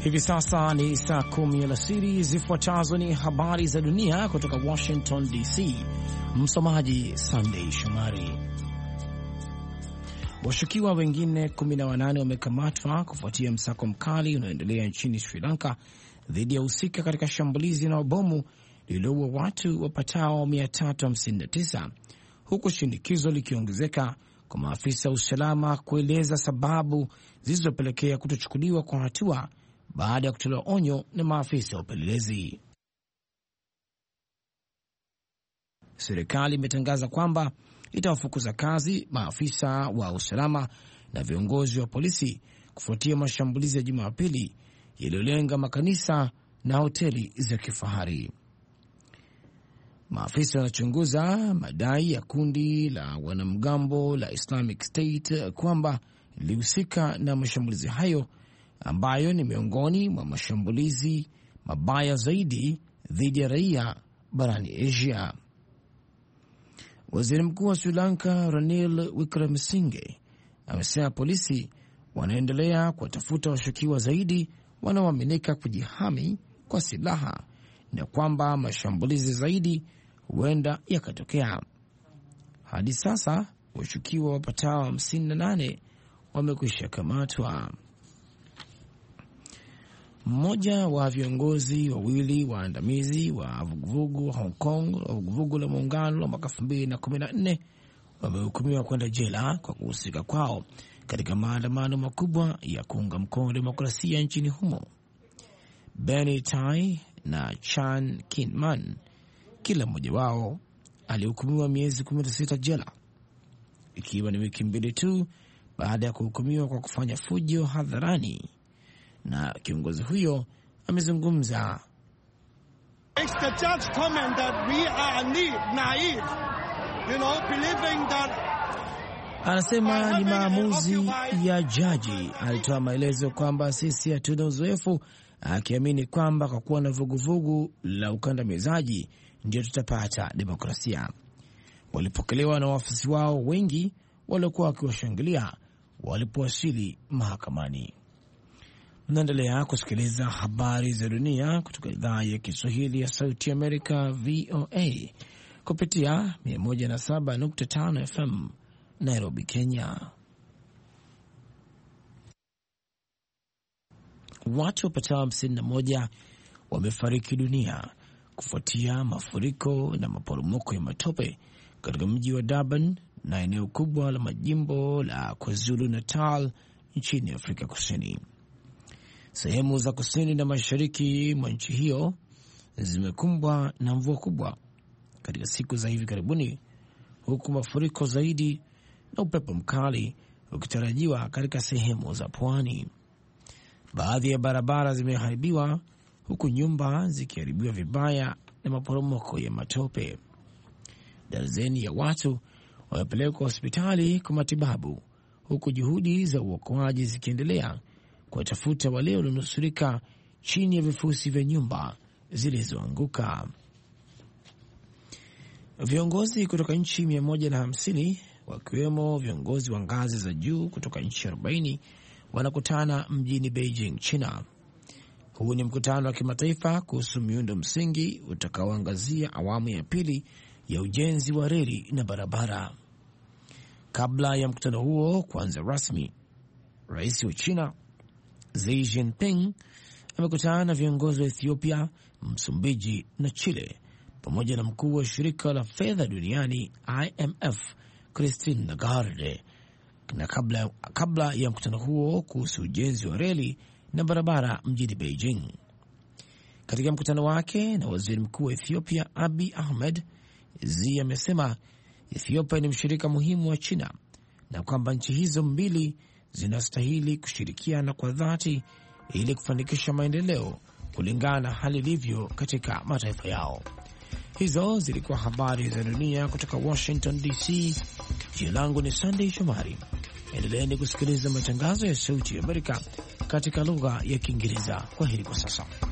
Hivi sasa ni saa 10 alasiri. Zifuatazo ni habari za dunia kutoka Washington DC. Msomaji Sunday Shomari. Washukiwa wengine 18 wamekamatwa kufuatia msako mkali unaoendelea nchini Sri Lanka dhidi ya husika katika shambulizi na bomu lililoua watu wapatao 359, huku shinikizo likiongezeka kwa maafisa wa usalama kueleza sababu zilizopelekea kutochukuliwa kwa hatua baada ya kutolewa onyo na maafisa wa upelelezi. Serikali imetangaza kwamba itawafukuza kazi maafisa wa usalama na viongozi wa polisi kufuatia mashambulizi ya Jumapili yaliyolenga makanisa na hoteli za kifahari. Maafisa wanachunguza madai ya kundi la wanamgambo la Islamic State kwamba lilihusika na mashambulizi hayo ambayo ni miongoni mwa mashambulizi mabaya zaidi dhidi ya raia barani Asia. Waziri Mkuu wa Sri Lanka Ranil Wickremesinghe amesema polisi wanaendelea kuwatafuta washukiwa zaidi wanaoaminika kujihami kwa silaha na kwamba mashambulizi zaidi huenda yakatokea. Hadi sasa washukiwa wapatao 58 wamekwisha kamatwa. Mmoja wa viongozi wawili waandamizi wa vuguvugu Hong Kong wa vuguvugu la muungano la mwaka 2014 wamehukumiwa kwenda jela kwa kuhusika kwao katika maandamano makubwa ya kuunga mkono demokrasia nchini humo. Benny Tai na Chan Kin-man, kila mmoja wao alihukumiwa miezi 16 jela, ikiwa ni wiki mbili tu baada ya kuhukumiwa kwa kufanya fujo hadharani. Na kiongozi huyo amezungumza. Anasema ni maamuzi ya jaji. Alitoa maelezo kwamba sisi hatuna uzoefu, akiamini kwamba kwa kuwa na vuguvugu la ukandamizaji ndio tutapata demokrasia. Walipokelewa na wafuasi wao wengi waliokuwa wakiwashangilia walipowasili mahakamani. Mnaendelea kusikiliza habari za dunia kutoka idhaa ya Kiswahili ya Sauti Amerika, VOA, kupitia 107.5 FM Nairobi, Kenya. Watu wapatao 51 wamefariki dunia kufuatia mafuriko na maporomoko ya matope katika mji wa Durban na eneo kubwa la majimbo la KwaZulu Natal nchini Afrika Kusini. Sehemu za kusini na mashariki mwa nchi hiyo zimekumbwa na mvua kubwa katika siku za hivi karibuni, huku mafuriko zaidi na upepo mkali ukitarajiwa katika sehemu za pwani. Baadhi ya barabara zimeharibiwa huku nyumba zikiharibiwa vibaya na maporomoko ya matope. Darzeni ya watu wamepelekwa hospitali kwa matibabu, huku juhudi za uokoaji zikiendelea kuwatafuta wale walionusurika chini ya vifusi vya nyumba zilizoanguka. Viongozi kutoka nchi 150 wakiwemo viongozi wa ngazi za juu kutoka nchi 40 wanakutana mjini Beijing, China. Huu ni mkutano wa kimataifa kuhusu miundo msingi utakaoangazia awamu ya pili ya ujenzi wa reli na barabara. Kabla ya mkutano huo kuanza rasmi, rais wa China Xi Jinping amekutana na viongozi wa Ethiopia, Msumbiji na Chile pamoja na mkuu wa shirika la fedha duniani IMF Christine Lagarde. Na kabla ya mkutano huo kuhusu ujenzi wa reli na barabara mjini Beijing. Katika mkutano wake na waziri mkuu wa Ethiopia Abiy Ahmed, Xi amesema Ethiopia ni mshirika muhimu wa China na kwamba nchi hizo mbili zinastahili kushirikiana kwa dhati ili kufanikisha maendeleo kulingana na hali ilivyo katika mataifa yao. Hizo zilikuwa habari za dunia kutoka Washington DC. Jina langu ni Sunday Shomari. Endeleeni kusikiliza matangazo ya Sauti ya Amerika katika lugha ya Kiingereza. Kwa heri kwa sasa.